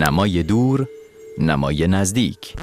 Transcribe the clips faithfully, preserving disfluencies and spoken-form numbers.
نمای دور، نمای نزدیک.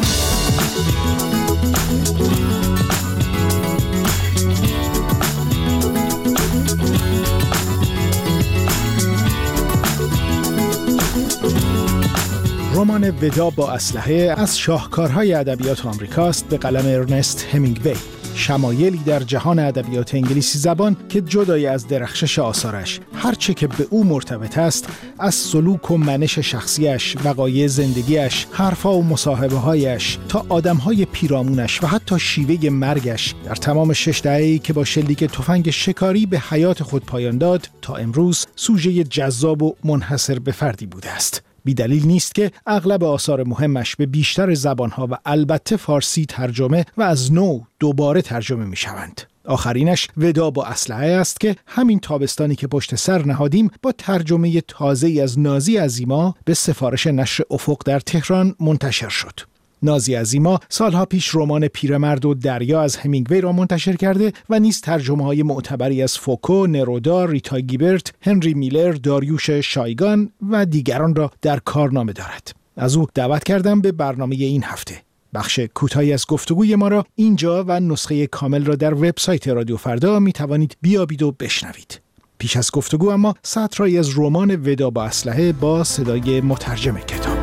رمان ودا با اسلحه از شاهکارهای ادبیات آمریکاست به قلم ارنست همینگوی. شمایلی در جهان ادبیات انگلیسی زبان که جدای از درخشش آثارش هرچه که به او مرتبط است، از سلوک و منش شخصیش، وقایع زندگیش، حرفا و مصاحبه‌هایش تا آدم‌های پیرامونش و حتی شیوه مرگش در تمام شش دهه‌ای که با شلیک تفنگ شکاری به حیات خود پایان داد تا امروز سوژه جذاب و منحصر به فردی بوده است. بی دلیل نیست که اغلب آثار مهمش به بیشتر زبانها و البته فارسی ترجمه و از نو دوباره ترجمه می شوند. آخرینش ودا با اسلحه است که همین تابستانی که پشت سر نهادیم با ترجمه تازه‌ای از نازی عظیما به سفارش نشر افق در تهران منتشر شد. نازی عظیما سالها پیش رمان پیرمرد و دریا از همینگوی را منتشر کرده و نیز ترجمه‌های معتبری از فوکو، نرودا، ریتا گیبرت، هنری میلر، داریوش شایگان و دیگران را در کارنامه دارد. از او دعوت کردم به برنامه این هفته. بخش کوتاهی از گفتگوی ما را اینجا و نسخه کامل را در وبسایت رادیو فردا می توانید بیابید و بشنوید. پیش از گفتگو اما سطرهایی از رمان ودا با اسلحه با صدای مترجم کتاب.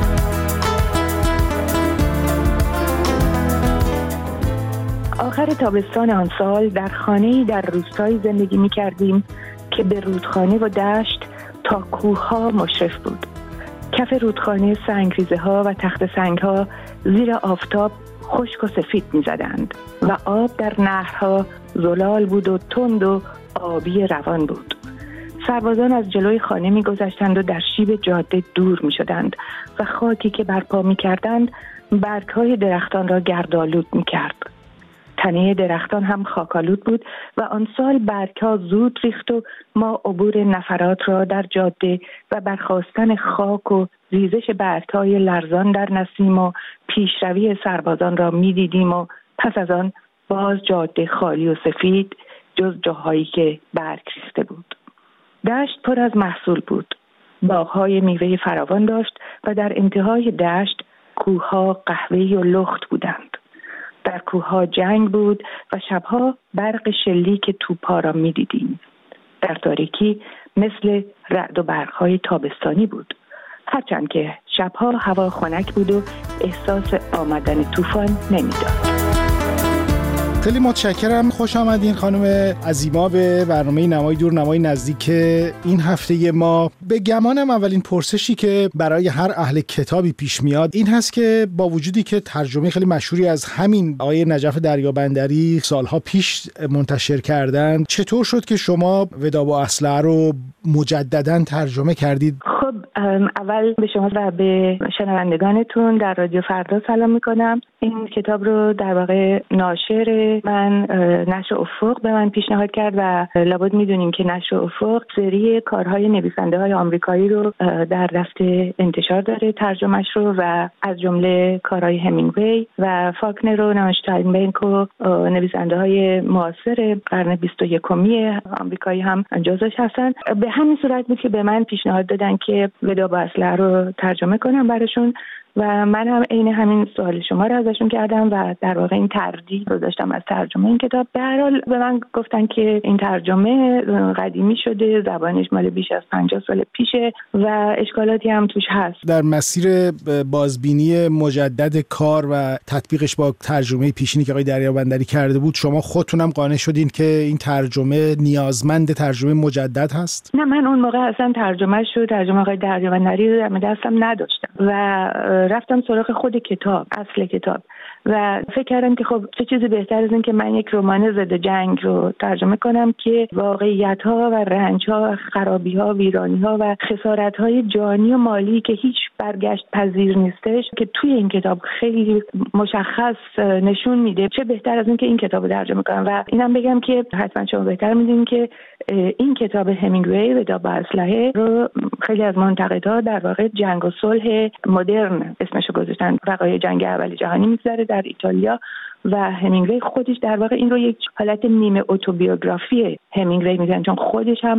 آخر تابستان آن سال در خانه‌ای در روستایی زندگی می‌کردیم که به رودخانه و دشت تا کوه‌ها مشرف بود. کف رودخانه سنگریزه‌ها و تخت سنگ‌ها زیر آفتاب خشک و سفید می‌زدند و آب در نهرها زلال بود و تند و آبی روان بود. سربازان از جلوی خانه می‌گذشتند و در شیب جاده دور می‌شدند و خاکی که برپا می‌کردند برگ‌های درختان را گردآلود می‌کرد. تنه درختان هم خاکالود بود و آن سال برگ‌ها زود ریخت و ما عبور نفرات را در جاده و برخاستن خاک و ریزش برگ‌های لرزان در نسیم و پیشروی سربازان را می‌دیدیم و پس از آن باز جاده خالی و سفید جز جاهایی که برگ ریخته بود. دشت پر از محصول بود. باغ‌های میوه فراوان داشت و در انتهای دشت کوه‌ها قهوه‌ای و لخت بودند. در کوه‌ها جنگ بود و شبها برق شلیک توپ‌ها را می‌دیدیم. در تاریکی مثل رعد و برق‌های تابستانی بود. هرچند که شبها هوا خنک بود و احساس آمدن طوفان نمی‌داد. خیلی متشکرم. خوش آمدین خانم عظیما به برنامه نمای دور نمای نزدیک این هفته ما. به گمانم اولین پرسشی که برای هر اهل کتابی پیش میاد این هست که با وجودی که ترجمه خیلی مشهوری از همین آقای نجف دریابندری سالها پیش منتشر کردن، چطور شد که شما ودا با اسلحه رو مجدداً ترجمه کردید؟ خب اول به شما و به شنوندگانتون در رادیو فردا سلام میکنم. این کتاب رو در واقع ناشر من نشر افق به من پیشنهاد کرد و لابد میدونیم که نشر افق سری کارهای نویسنده های آمریکایی رو در دفتر انتشار داره، ترجمهش رو، و از جمله کارهای همینگوی و فاکنر و نانشتاینبنک و نویسنده های معاصر قرن بیست و یکمی آمریکایی هم جزوش هستن. به همین صورت بود که به من پیشنهاد دادن که ودا با اسلحه رو ترجمه کنم براشون و من هم عین همین سوال شما رو ازشون کردم و در واقع این تردید رو داشتم از ترجمه این کتاب. به هر حال به من گفتن که این ترجمه قدیمی شده، زبانش مال بیش از پنجاه سال پیشه و اشکالاتی هم توش هست. در مسیر بازبینی مجدد کار و تطبیقش با ترجمه پیشینی که آقای دریابندری کرده بود، شما خودتونم قانع شدین که این ترجمه نیازمند ترجمه مجدد هست؟ نه، من اون موقع اصلا ترجمه شد ترجمه آقای دریابندری رو در دستم نداشتم و رفتم سراغ خود کتاب، اصل کتاب، و فکر کردم که خب چه چیزی بهتر از این که من یک رمان ضد جنگ رو ترجمه کنم که واقعیت‌ها و رنج‌ها و خرابی‌ها، ویرانی‌ها و خسارت‌های جانی و مالی که هیچ برگشت پذیر نیستش که توی این کتاب خیلی مشخص نشون میده، چه بهتر از این که این کتاب رو ترجمه کنم. و اینم بگم که حتما شما بهتر می‌دونید که این کتاب همینگوی ودا با اسلحه رو خیلی از منتقدها در واقع جنگ و صلح مدرن اسمشو گذاشتن. وقایع جنگ اول جهانی می‌گذره در ایتالیا و همینگوی خودش در واقع این رو یک حالت نیمه اتوبیوگرافی همینگوی می‌دونن، چون خودش هم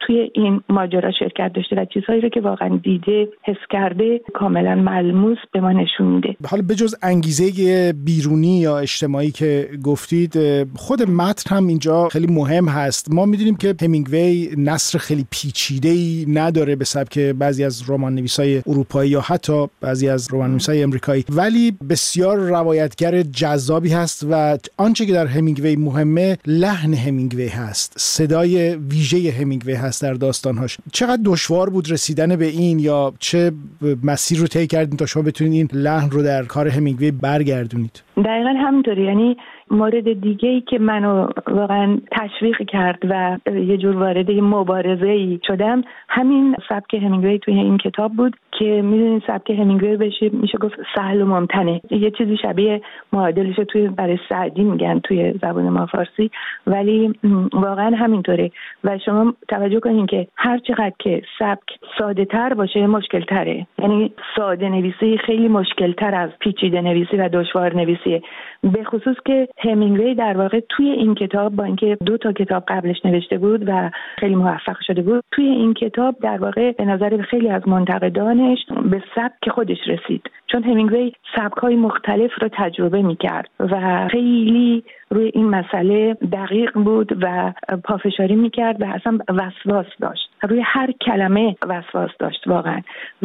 توی این ماجرا شرکت داشته و چیزهایی رو که واقعا دیده، حس کرده، کاملا ملموس به ما نشون میده. حالا بجز انگیزه بیرونی یا اجتماعی که گفتید، خود متن هم اینجا خیلی مهم هست. ما میدونیم که همینگوی نثر خیلی پیچیده‌ای نداره به سبک بعضی از رمان‌نویسای اروپایی یا حتی بعضی از رمان‌نویسای امریکایی، ولی بسیار روایتگر جذابی هست و آنچه که در همینگوی مهمه لحن همینگوی هست، صدای ویژه همینگوی هست در داستانهاش. چقدر دشوار بود رسیدن به این یا چه مسیر رو طی کردین تا شما بتونید این لحن رو در کار همینگوی برگردونید؟ دقیقاً همینطوری. یعنی مورد دیگه‌ای که منو واقعا تشویق کرد و یه جور وارد مبارزه‌ای شدم همین سبک همینگوی توی این کتاب بود که میدونین سبک همینگوی بشه میشه گفت سهل و ممتنع، یه چیزی شبیه معادلش توی برای سعدی میگن توی زبان ما فارسی، ولی واقعا همینطوره. و شما توجه کنین که هر چقدر که سبک ساده تر باشه مشکل تره، یعنی ساده نویسی خیلی مشکل تر از پیچیده نویسی و دشوار نویسیه، به خصوص که همینگوی در واقع توی این کتاب با اینکه دو تا کتاب قبلش نوشته بود و خیلی موفق شده بود، توی این کتاب در واقع به نظر خیلی از منتقدانش به سبک خودش رسید، چون همینگوی سبک‌های مختلف رو تجربه می‌کرد و خیلی روی این مسئله دقیق بود و پافشاری می‌کرد و اصلا وسواس داشت، روی هر کلمه وسواس داشت واقعا.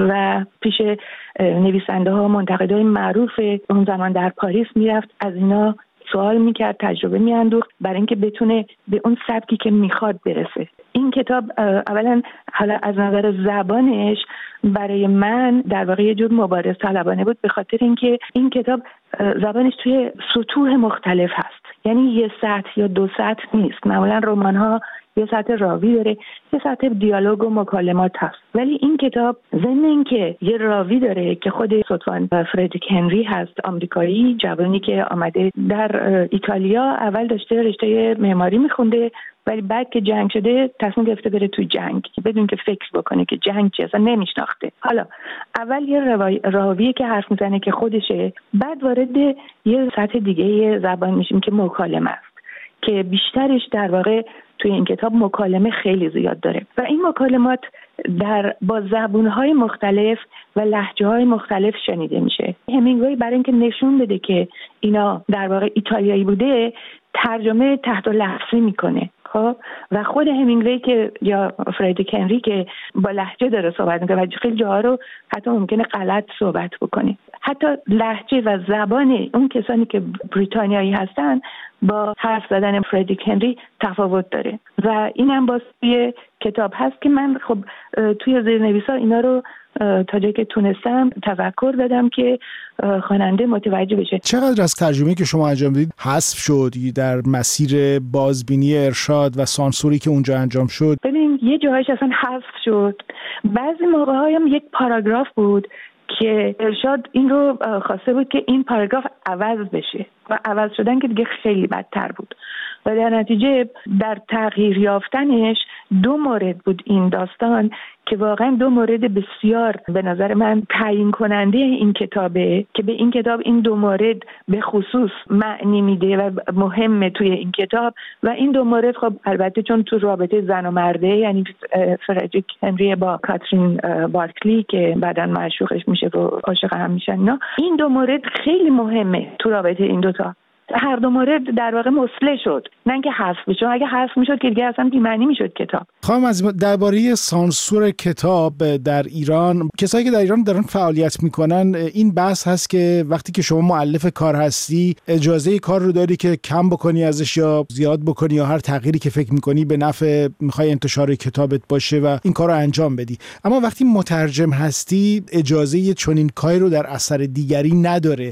و پیش نویسنده ها، منتقدای معروف اون زمان در پاریس میرفت، از اینا سوال میکرد، تجربه میاندوخت برای اینکه بتونه به اون سبکی که میخواد برسه. این کتاب اولا حالا از نظر زبانش برای من در واقع یه جور مبارز طلبانه بود، به خاطر اینکه این کتاب زبانش توی سطوح مختلف هست، یعنی یه سطح یا دو سطح نیست. معمولا رمان ها یه سطح راوی داره، یه سطح دیالوگ و مکالمات هست، ولی این کتاب ضمن اینکه یه راوی داره که خود ستوان فردریک هنری هست، آمریکایی جوانی که آمده در ایتالیا، اول داشته رشته معماری میخونده ولی بعد که جنگ شده تصمیم گرفته بره توی جنگ بدون که فکر بکنه که جنگ چیه، اصلا نمیشناخته. حالا اول یه راوی که حرف میزنه که خودشه، بعد وارد یه سطح دیگه زبان میشیم که مکالمه است که بیشترش در واقع توی این کتاب مکالمه خیلی زیاد داره و این مکالمات در با زبونهای مختلف و لهجه‌های مختلف شنیده میشه. همینگوی برای اینکه نشون بده که اینا در واقع ایتالیایی بوده، ترجمه تحت لفظی میکنه. خب و خود همینگوی که یا فردریک هنری که با لهجه داره صحبت میکنه و خیلی جاها رو حتی ممکنه غلط صحبت بکنه، حتی لهجه و زبان اون کسانی که بریتانیایی هستن با حرف زدن فردریک هنری تفاوت داره و اینم باز توی کتاب هست که من خب توی زیرنویسا اینا رو تا جایی که تونستم تذکر بدم که خواننده متوجه بشه. چقدر از ترجمه‌ای که شما انجام دادید حذف شد در مسیر بازبینی ارشاد و سانسوری که اونجا انجام شد؟ ببین یه جاهایش اصلا حذف شد، بعضی موقع‌های هم یک پاراگراف بود که ارشاد این رو خواسته بود که این پاراگراف عوض بشه و عوض شدن که دیگه خیلی بدتر بود و در نتیجه در تغییر یافتنش دو مورد بود این داستان که واقعا دو مورد بسیار به نظر من تعیین کننده این کتابه که به این کتاب این دو مورد به خصوص معنی میده و مهمه توی این کتاب. و این دو مورد خب البته چون تو رابطه زن و مرده، یعنی فردریک هنری با کاترین بارکلی که بعداً معشوقش میشه و عاشق هم میشن، اینا این دو مورد خیلی مهمه تو رابطه این دوتا. هر دو مورد در واقع مصلح شد، نه اینکه حذف بشه. اگه حذف میشد که دیگه اصلا بی‌معنی میشد کتاب. خانم عزیز، درباره سانسور کتاب در ایران، کسایی که در ایران دارن فعالیت میکنن، این بحث هست که وقتی که شما مؤلف کار هستی اجازه کار رو داری که کم بکنی ازش یا زیاد بکنی یا هر تغییری که فکر میکنی به نفع میخوای انتشار کتابت باشه و این کار رو انجام بدی. اما وقتی مترجم هستی اجازه چنین کاری رو در اثر دیگری نداره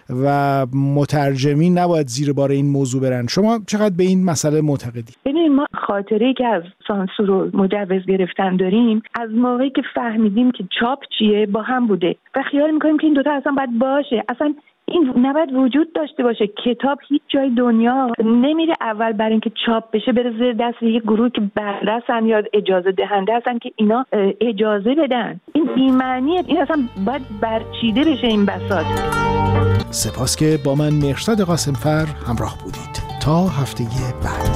و مترجمین نباید زیر بار این موضوع برن. شما چقدر به این مسئله معتقدی؟ ببینید ما خاطره‌ای که از سانسور و مجوز گرفتن داریم از موقعی که فهمیدیم که چاپ چیه با هم بوده و خیال میکنیم که این دوتا اصلا باید باشه، اصلا این نباید وجود داشته باشه. کتاب هیچ جای دنیا نمیره اول برای اینکه چاپ بشه بره زیر دست یک گروه که بررسن یا اجازه دهنده هستن که اینا اجازه بدن. این بی‌معنیه، این اصلا باید برچیده بشه این بساط. سپاس که با من مهرزاد قاسمفر همراه بودید. تا هفته بعد.